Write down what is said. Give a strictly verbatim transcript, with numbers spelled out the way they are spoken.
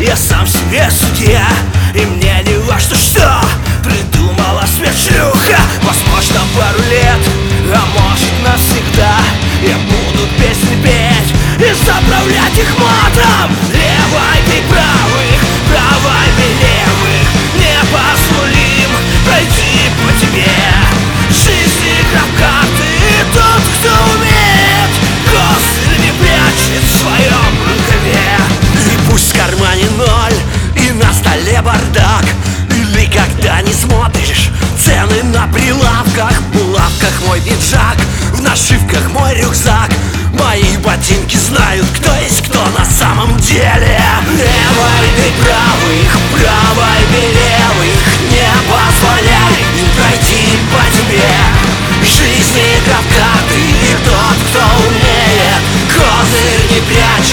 Я сам себе судья, и мне не важно, что придумала сверхшлюха. Возможно, пару лет, а может навсегда я буду песни петь и заправлять их матом. Левой бей правых, правой бей левых, не позволим пройти по тебе. Жизнь игра в карты, и тот, кто умеет, козырь не прячет в своем рукаве. И пусть в кармане ноль, и на столе бардак, или когда не смотришь цены на прилавках, в булавках мой пиджак, в нашивках мой рюкзак. Мои ботинки знают, кто есть кто на самом деле. Левой бей правых, правой бей левых, не позволяй им пройти по тебе. Жизнь игра в карты, и тот, кто умеет, козырь не прячет